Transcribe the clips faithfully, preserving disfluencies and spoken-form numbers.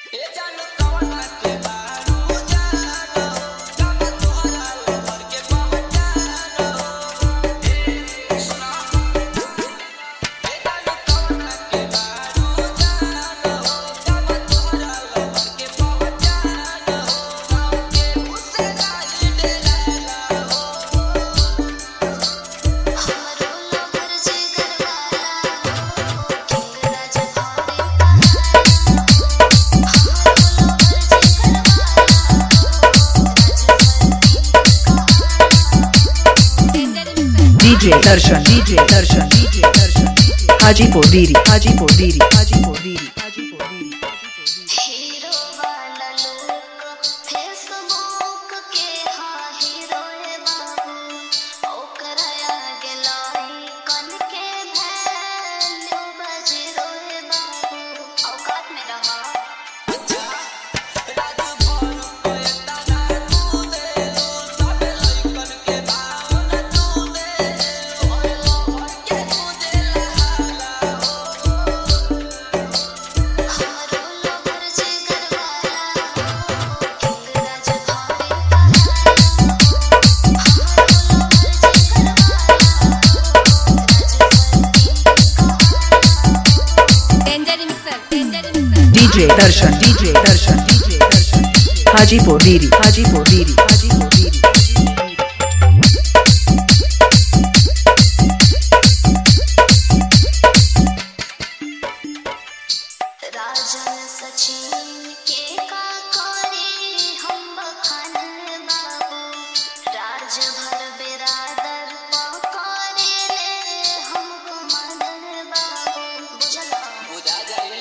DJ Darshan DJ Darshan DJ Darshan Hajipur दीरी हाजीपुर दीरी हाजीपुर दीरी हाजीपुर दीरी हीरो वाला लोग फेसबुक के हाँ हीरो है बाबू ओकरा आगे लाई कन के वैल्यू बजीरो है बाबू औकात में रहा DJ Darshan DJ Darshan DJ Darshan Hajipur दीरी हाजीपुर दीरी हाजीपुर दीरी राजन सचिन के का करे हम बखान बाबू राज भर बिरादर पकारे ले हम गुमान बाबू बुझला बुझा जाई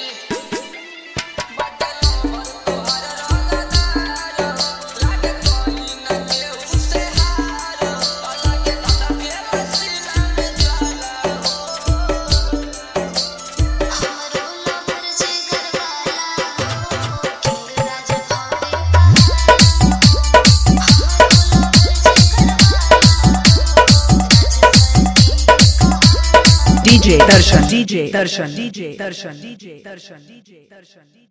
DJ Darshan DJ Darshan DJ Darshan DJ Darshan DJ दर्शन